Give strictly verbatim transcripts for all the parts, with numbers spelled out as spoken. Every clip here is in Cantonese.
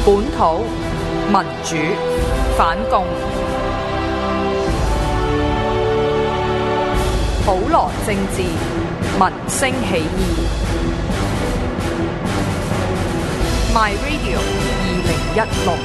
本土民主反共，普羅政治民聲起義。My Radio 二零一六。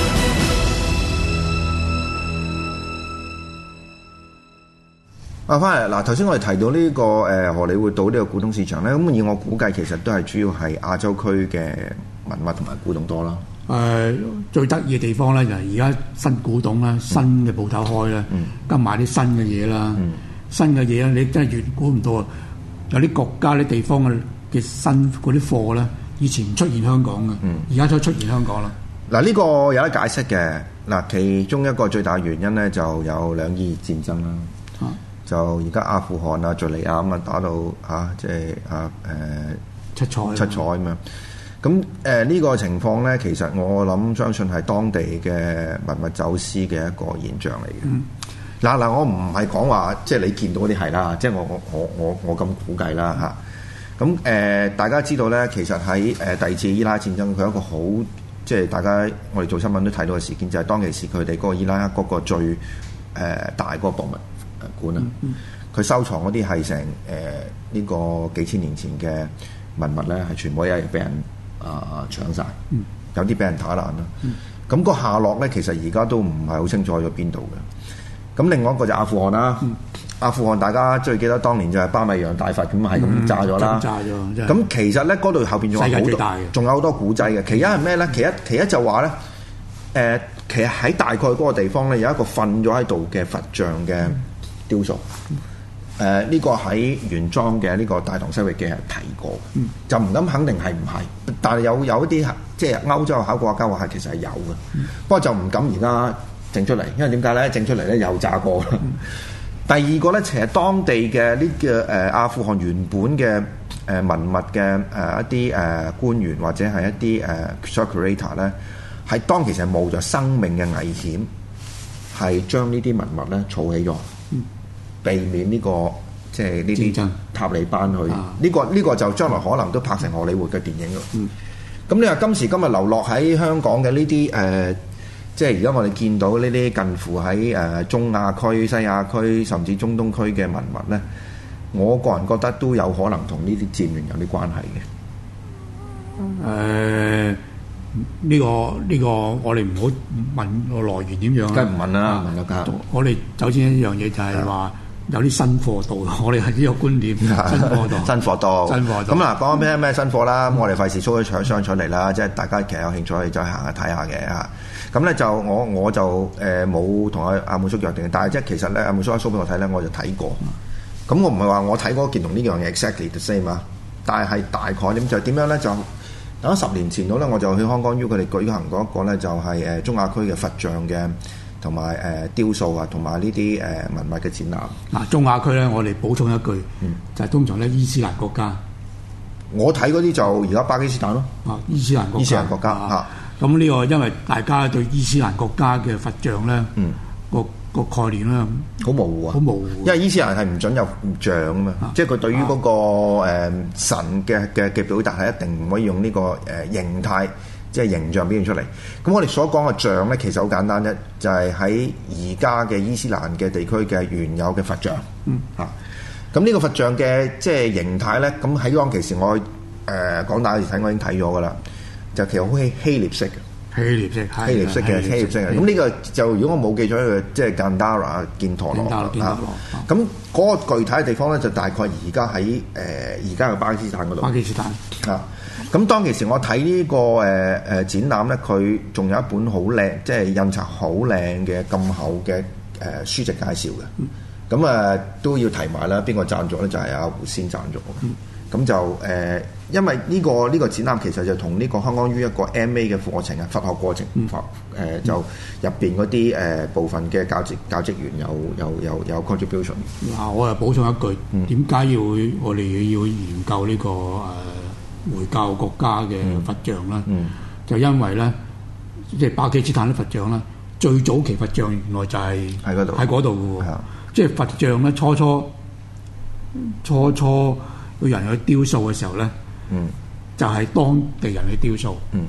啊，翻嚟嗱，頭先我哋提到呢、這個誒、呃、荷里活島呢個古董市場咧，咁以我估計其實都係主要係亞洲區嘅文物同埋古董多啦。 誒、呃、最得意嘅地方咧就係而家新古董啦，新嘅鋪頭開啦， 嗯、 跟埋啲新嘅嘢啦，嗯、新嘅嘢咧你真係越估唔到啊！有啲國家啲地方嘅嘅新嗰啲貨咧，以前唔出現香港嘅，而家都出現香港啦。 嗱、嗯，呢個有得解釋嘅。嗱，其中一個最大原因咧就有兩伊戰爭啦。啊就而家阿富汗啊、敍利亞咁啊打到啊，即係啊誒七彩七彩咁樣。咁誒呢個情況咧，其實我諗相信係當地嘅文物走私嘅一個現象嚟嘅。嗱嗱、嗯，我唔係講話即係你見到嗰啲係啦，即係我我我我我咁估計啦嚇。咁誒、呃、大家知道咧，其實喺誒第二次伊拉克戰爭，佢有一個好即係大家我哋做新聞都睇到嘅事件，就係、是、當其時佢哋嗰個伊拉克嗰個最誒、呃、大嗰個博物館啊，佢、嗯嗯、收藏嗰啲係成誒呢個幾千年前嘅文物咧，係全部一日俾人啊、呃、搶晒，嗯、有啲俾人打爛啦。咁、嗯、個下落咧，其實而家都唔係好清楚去咗邊度嘅。咁另外一個就阿富汗啦，嗯、阿富汗大家最記得當年就係巴米揚大佛咁係咁炸咗啦，炸咗。咁其實咧嗰度後邊仲有好多，仲有好多古仔嘅。其一係咩咧？其一其一就話咧，誒、呃、其實喺大概嗰個地方咧有一個瞓咗喺度嘅佛像嘅。嗯雕塑，誒、呃、呢、這個喺原裝嘅呢個《大唐西域記》係提過，嗯、就唔敢肯定係唔係，但係有有一啲即係歐洲考古學家話係其實係有嘅，嗯、不過就唔敢而家整出嚟，因為點解咧？整出嚟咧又炸過啦。嗯、第二個咧，其實當地嘅呢個誒阿富汗原本嘅誒、呃、文物嘅誒、呃、一啲誒、呃、官員或者係一啲誒 curator 咧，係當其實係冒咗生命嘅危險，係將呢啲文物咧儲起咗。嗯避免呢、這個即係呢啲塔利班去呢、啊這個呢、這個就將來可能都拍成荷里活嘅電影咯。咁、嗯、你話今時今日流落喺香港嘅呢啲誒，即係而家我哋見到呢啲近乎喺誒、呃、中亞區、西亞區甚至中東區嘅文物咧，我個人覺得都有可能同呢啲戰亂有啲關係嘅。誒、 嗯，呢、呃這個呢、這個我哋唔好問個來源點樣， 梗係唔問啦，啊、問啦， 我哋首先一樣嘢就係話。有啲新貨到，我哋係呢個觀點。新貨到， 新貨到， 新貨到。 咁嗱，講咩咩新貨啦？咁、嗯、我哋費事 show 咗搶商出嚟啦，即係大家其實有興趣可以再行下睇下嘅嚇。咁咧就我我就誒冇同阿阿滿叔約定，但係即係其實咧阿滿叔一 show 俾我睇咧，我就睇過。咁、嗯、我唔係話我睇嗰件同呢樣嘢 exactly the same 啊，但係係大概點就點樣咧？就等咗十年前度咧，我就去香港 U 佢哋舉行過一個咧，就係誒中亞區嘅佛像嘅。同埋誒雕塑啊，同埋呢啲誒文物嘅展覽。嗱，中亞區咧，我哋補充一句，嗯、就係通常咧伊斯蘭國家。我睇嗰啲就而家巴基斯坦咯。啊，伊斯蘭國家。伊斯蘭國家嚇。咁呢個因為大家對伊斯蘭國家嘅佛像咧，嗯、個個概念咧好模糊啊，好模糊。因為伊斯蘭係唔準有像啊嘛，啊即係佢對於嗰、那個、呃、神嘅嘅嘅表達係一定唔可以用呢個誒形態。即係形象表現出嚟。咁我哋所講嘅像咧，其實好簡單啫，就係喺而家嘅伊斯蘭嘅地區嘅原有嘅佛像。嗯。嚇、啊。咁呢個佛像嘅即係形態咧，咁喺當其時我誒廣大嘅時睇，我已經睇咗噶啦，就其實好希希臘式嘅。希臘式。希臘式嘅希臘式嘅。咁呢個就如果我冇記錯，佢即係甘達拉犍陀羅。犍咁嗰個具體嘅地方咧，就大概而家喺誒而家嘅巴基斯坦嗰度。巴基斯坦。啊。咁當其時我睇呢、這個誒誒、呃、展覽咧，佢仲有一本好靚，即係印刷好靚嘅咁厚嘅誒、呃、書籍介紹嘅。咁啊、嗯呃、都要提埋啦，邊個贊助咧？就係、是、阿胡仙贊助。咁、嗯、就誒、呃，因為呢、這個呢、這個展覽其實就同呢個香港於一個 M A 嘅課程啊，佛學過程，佛誒、嗯呃、就入邊嗰啲誒部分嘅教職教職員有有有有 contribution。嗱，我又補充一句，點解、嗯、要我哋要研究呢、這個誒？呃回教國家嘅佛像啦，嗯嗯、就因為咧，即係巴基斯坦啲佛像啦，最早期佛像原來就係喺嗰度，喺嗰度嘅喎，的即係佛像咧初初初初有人去雕塑嘅時候咧，嗯、就係當地人去雕塑，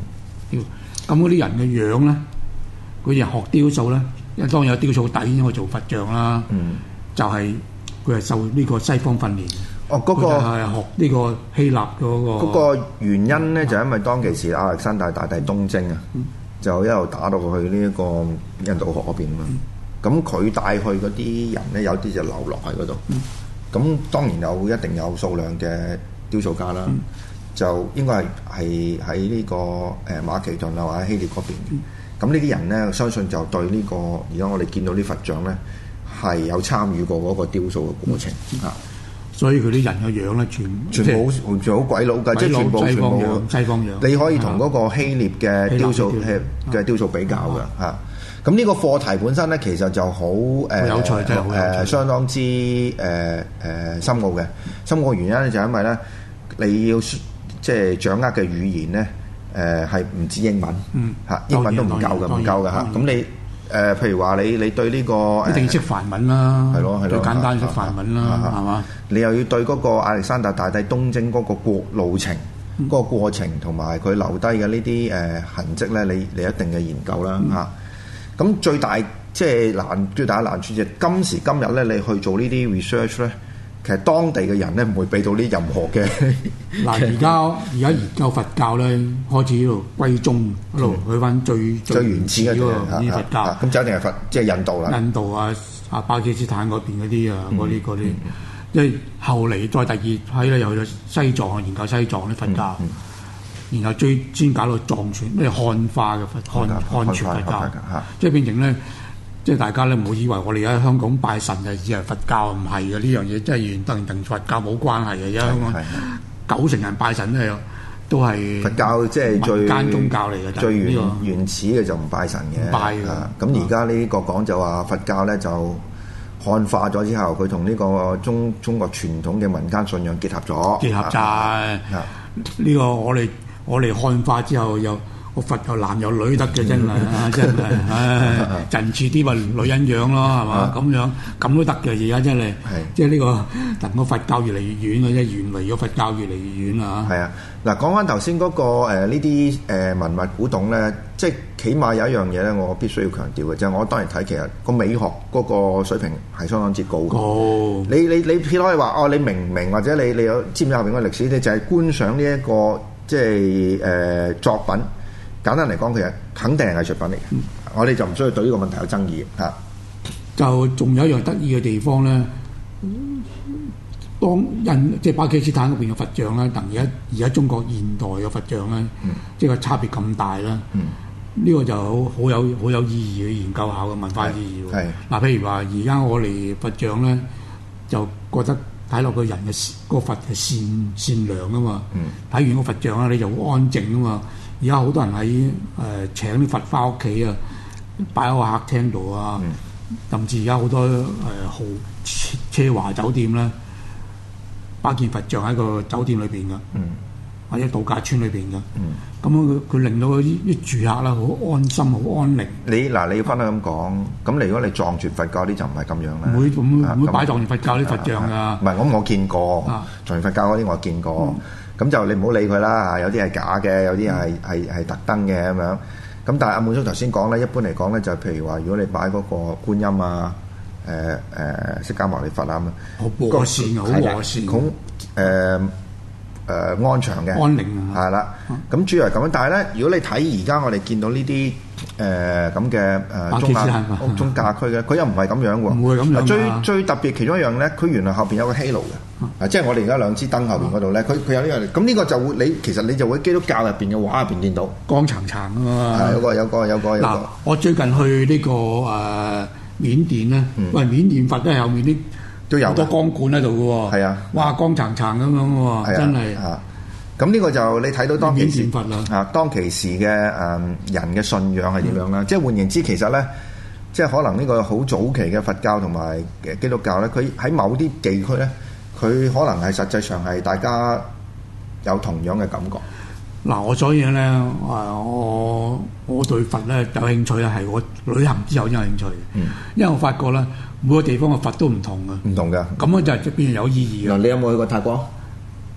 雕。咁嗰啲人嘅樣咧，嗰啲人學雕塑咧，因為當然有雕塑底先可以做佛像啦。嗯，就係佢係受呢個西方訓練。 哦，嗰、那個係學呢個希臘嗰個。 嗰個原因咧，就因為當其時亞歷山大大帝東征啊，嗯、就一路打到去呢一個印度河嗰邊嘛。咁佢、嗯、帶去嗰啲人咧，有啲就留落喺嗰度。咁、嗯、當然有一定有數量嘅雕塑家啦，嗯、就應該係係喺呢個誒馬其頓啊或者希臘嗰邊。咁呢啲人咧，相信就對呢、這個而家我哋見到啲佛像咧，係有參與過嗰個雕塑嘅過程啊。嗯所以佢啲人嘅樣咧，全全部好全部好鬼佬㗎，即係全部全部西方樣。 你可以同嗰個希臘嘅雕塑嘅雕塑比較㗎嚇。咁呢個課題本身咧，其實就好誒有趣，真係好有趣， 誒相當之誒誒深奧嘅。深奧嘅原因咧，就係因為咧，你要即係掌握嘅語言咧，誒係唔止英文嚇，英文都唔夠嘅，唔夠嘅嚇。咁你誒、呃，譬如話你你對呢、這個一定要識梵文啦， 係咯係咯， 最簡單識梵文啦，係嘛？ 你又要對嗰個亞歷山大大帝東征嗰個過路程、嗰、嗯、個過程同埋佢留低嘅呢啲誒痕跡咧，你你一定嘅研究啦嚇。咁、嗯啊、最大即係難最大嘅難處就係今時今日咧，你去做呢啲 research 咧。其實當地嘅人咧唔會俾到呢任何嘅嗱，而家而家研究佛教咧，開始喺度歸宗，一路去翻最最原始嘅啲佛教。 咁就一定係佛，即係印度啦。 印度啊，啊巴基斯坦嗰邊嗰啲啊，嗰啲嗰啲，即係後嚟再第二批咧，又去咗西藏啊，研究西藏啲佛教，然後最先搞到藏傳，咩漢化嘅佛漢漢傳佛教，即係變成咧。即係大家咧唔好以為我哋喺香港拜神就只係佛教，唔係嘅，呢樣嘢真係完全同佛教冇關係嘅。而家香港九成人拜神咧都係佛教，即係最民間宗教嚟嘅， 最原原始嘅就唔拜神嘅。 拜嘅。 咁而家呢個講就話佛教咧就漢化咗之後，佢同呢個中中國傳統嘅民間信仰結合咗。 結合曬。呢個我哋我哋漢化之後又。個佛又男又女得嘅，真係真係，唉，人似啲話女人樣咯，係嘛？咁樣咁都得嘅，而家真係，即係呢個同個佛教越嚟越遠嘅啫，遠離咗佛教越嚟越遠啊！ 係啊，嗱，講翻頭先嗰個呢啲誒文物古董咧，即係起碼有一樣嘢咧，我必須要強調嘅，就係我當然睇其實個美學嗰個水平係相當之高嘅。高，你你你撇開話哦，你明唔明或者你你有知唔知後邊嘅歷史咧，就係觀賞呢一個即係誒作品。簡單嚟講，其實肯定係藝術品嚟嘅。嗯、我哋就唔需要對呢個問題有爭議嚇。 就仲有一樣得意嘅地方咧，當印即係巴基斯坦嗰邊嘅佛像咧，同而家而家中國現代嘅佛像咧，嗯、即係個差別咁大啦。呢、嗯、個就好好有好有意義嘅研究下嘅文化意義。係嗱，譬如話而家我哋佛像咧，就覺得睇落個人嘅個佛係善善良啊嘛。睇、嗯、完個佛像咧，你就好安靜啊嘛。而家好多人喺誒、呃、請啲佛翻屋企啊，擺喺個客廳度啊，嗯、甚至而家好多誒、呃、豪奢華酒店咧，擺件佛像喺個酒店裏邊噶，嗯、或者度假村裏邊噶，咁樣佢佢令到啲啲住客啦好安心、好安寧。 你嗱，你要分開咁講，咁你如果你藏傳佛教啲就唔係咁樣啦， 唔會唔會唔會擺藏傳佛教啲佛像噶。 唔係，咁我見過藏傳佛教嗰啲，我見過。嗯咁就你唔好理佢啦嚇，有啲係假嘅，有啲係係係特登嘅咁樣。咁但係阿滿叔頭先講咧，一般嚟講咧就譬如話，如果你擺嗰個觀音啊、誒誒釋迦牟尼佛啊咁， 好和善，好和善， 好誒誒安詳嘅， 安寧係啦。咁主要係咁樣，但係咧，如果你睇而家我哋見到呢啲誒咁嘅誒宗教屋中價區嘅，佢又唔係咁樣喎， 唔會咁樣。 最最特別其中一樣咧，佢原來後邊有個 halo 嘅。啊！即係我哋而家兩支燈後邊嗰度咧，佢佢有呢個，咁呢個就會你其實你就會基督教入邊嘅畫入邊見到光燦燦啊嘛。 係有個有個有個有個。嗱， 我最近去呢個誒緬甸咧，喂，緬甸佛都係後面啲都有好多光管喺度嘅喎。係啊，哇，光燦燦咁樣喎，真係。啊，咁呢個就你睇到當其時啊，當其時嘅誒人嘅信仰係點樣啦？即係換言之，其實咧，即係可能呢個好早期嘅佛教同埋嘅基督教咧，佢喺某啲地區咧。佢可能係實際上係大家有同樣嘅感覺。 嗱，我所以咧，誒，我我對佛咧有興趣咧，係我旅行之後先有興趣。嗯，因為我發覺咧，每個地方嘅佛都唔同嘅。唔同嘅。 咁樣就係變係有意義嘅。 嗱，你有冇去過泰國？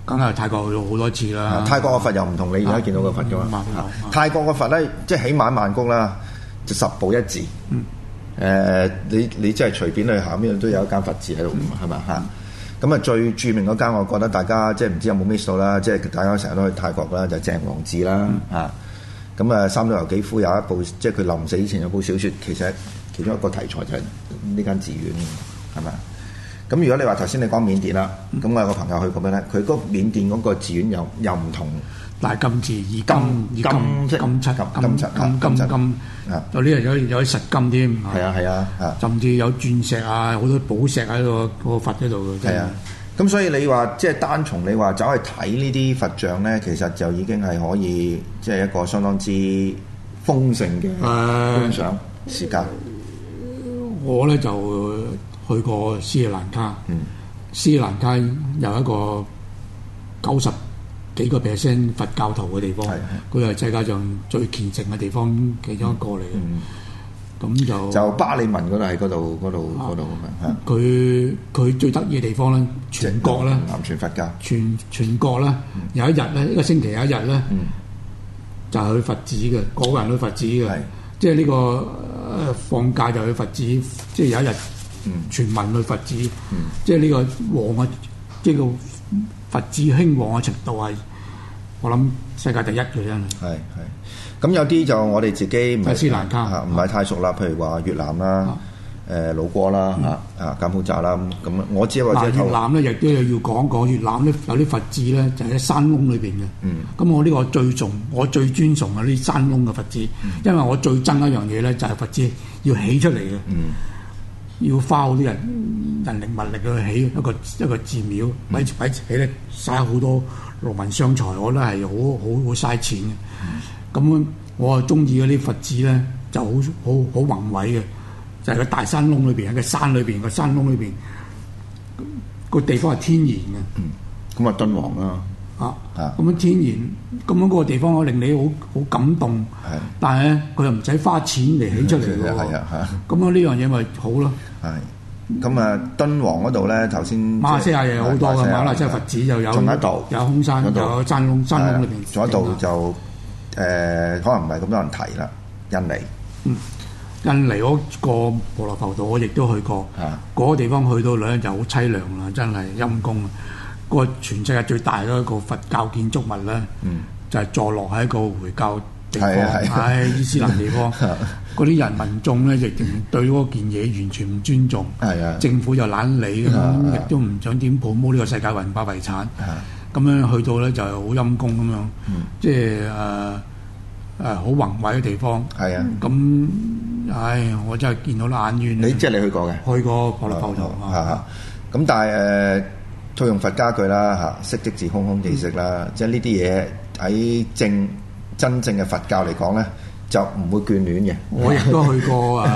梗係泰國去咗好多次啦。 泰國嘅佛又唔同你而家見到嘅佛噶嘛？泰國嘅佛咧，即係起碼曼谷啦，就十步一字。嗯。誒，你你即係隨便去行邊度都有一間佛寺喺度，係咪嚇？咁啊，最著名嗰間，我覺得大家即係唔知有冇 miss 到啦，即係大家成日都去泰國啦，就係鄭王寺啦嚇。咁啊，三島由紀夫有一部，即係佢臨死以前有部小説，其實其中一個題材就係呢間寺院，係咪？咁如果你話頭先你講緬甸啦，咁我有個朋友去過咧，佢嗰緬甸嗰個寺院又又唔同， 大金字以金以金金漆金漆金金金，有啲有有啲實金添。 係啊係啊啊！ 甚至有鑽石啊，好多寶石喺個個佛嗰度嘅。係啊， 咁所以你話即係單從你話走去睇呢啲佛像咧，其實就已經係可以即係一個相當之豐盛嘅觀賞時間。 我咧就去過斯里蘭卡，嗯、斯里蘭卡有一個九十幾個 percent 佛教徒嘅地方，佢係世界上最虔誠嘅地方其中一個嚟嘅。咁、嗯、就就巴利文嗰度喺嗰度嗰度嗰度咁樣。 佢佢最得意嘅地方咧，全國咧， 南傳佛教， 全全國咧，嗯、有一日咧，一個星期有一日咧，嗯、就係去佛寺嘅，個個人去佛寺嘅，是即係呢、這個、呃、放假就去佛寺，即係有一日。全民去佛寺，嗯、即係呢個旺嘅，即係個佛寺興旺嘅程度係，我諗世界第一嘅真係。係係，咁有啲就我哋自己唔係斯里蘭卡， 唔係太熟啦。譬如話越南啦，誒老撾啦，嚇啊柬埔寨啦，咁我知或者越南咧亦都要講講，越南咧有啲佛寺咧就喺山窿裏邊嘅。咁、嗯、我呢個最崇，我最尊崇嘅呢啲山窿嘅佛寺，嗯、因為我最憎一樣嘢咧就係佛寺要起出嚟嘅。嗯要花好啲人人力物力去起一個一個寺廟，擺擺起咧嘥好多勞民傷財，我覺得係好好好嘥錢嘅。咁、嗯、我啊中意嗰啲佛寺咧，就好好好宏偉嘅，就係、是、個大山窿裏邊，喺個山裏邊個山窿裏邊個地方係天然嘅。 咁啊敦煌啦。 啊，咁樣天然，咁樣嗰個地方我令你好好感動，係，但係咧佢又唔使花錢嚟起出嚟嘅喎，係啊，咁樣呢樣嘢咪好咯。 係，咁啊敦煌嗰度咧頭先馬來西亞又有好多嘅，馬來西亞佛寺又有， 仲有一度有空山，有山窿，山窿裏邊， 仲有一度就誒可能唔係咁多人提啦，印尼。 嗯，印尼嗰個婆羅浮屠我亦都去過，嗰個地方去到咧就好凄涼啦，真係陰公啊！個全世界最大嘅一個佛教建築物咧，嗯、就係坐落喺一個回教地方，喺伊斯蘭地方。嗰啲人民眾咧，亦對嗰件嘢完全唔尊重。的政府又懶理咁，亦的都唔想點 promote 呢個世界文化遺產。咁的樣去到咧就係好陰功咁樣，嗯、即係誒誒好宏偉嘅地方。係啊的，咁唉，我真係見到眼冤。 你即係你去過嘅？ 去過婆羅浮屠。 咁但係誒。套用佛家句啦嚇，色即是空，空即是色啦，即係呢啲嘢喺正真正嘅佛教嚟講咧，就唔會眷戀嘅。 我亦都去過誒誒誒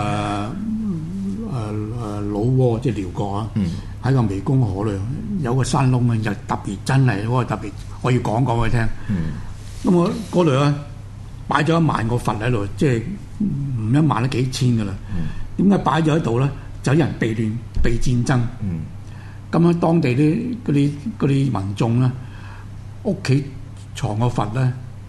老撾，即係寮國啊，喺個湄公河度有個山窿啊，就特別真係嗰個特別，我要講講俾你聽。咁我嗰度咧擺咗一萬個佛喺度，即係唔一萬都幾千噶啦。點解擺咗喺度咧？就有人避亂、避戰爭。咁喺當地啲嗰啲嗰啲民眾咧，屋企藏個佛咧，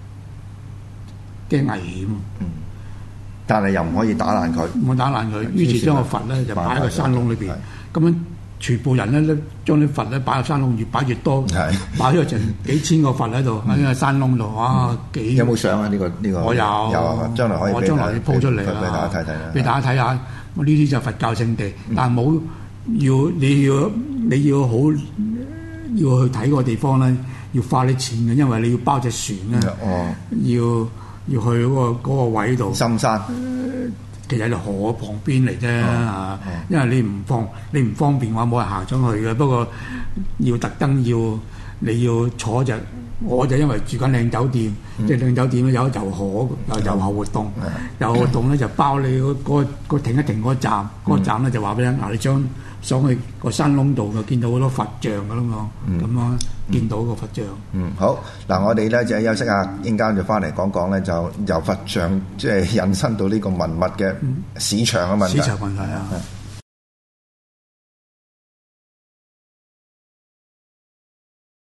驚危險。嗯， 但係又唔可以打爛佢， 唔可以打爛佢。於是將個佛咧就擺喺個山窿裏邊。咁樣全部人咧咧將啲佛咧擺喺山窿，越擺越多，擺咗成幾千個佛喺度喺個山窿度。哇！幾有冇相啊？呢個呢個我有， 有將來可以我將來要鋪出嚟俾大家睇睇啦， 俾大家睇下。呢啲就佛教聖地，但係冇。要你要你要好要去睇個地方咧，要花啲錢嘅，因為你要包隻船咧，哦、要要去嗰、嗰個嗰個位度。 深山， 其實係河旁邊嚟啫嚇，哦哦、因為你唔方你唔方便嘅話，冇人行上去嘅。不過要特登要你要坐隻，我就因為住緊靚酒店，即係靚酒店咧有遊河有遊河活動，遊河活動咧就包你嗰、嗰個嗰停一停嗰站，嗰、嗰個站咧就話俾你聽，嗱你將上去個山窿度就見到好多佛像噶啦嘛，咁樣、嗯、見到個佛像。嗯， 好嗱，我哋咧就休息下，陣間就翻嚟講講咧，就由佛像即係引申到呢個文物嘅市場嘅問題。 市場問題啊。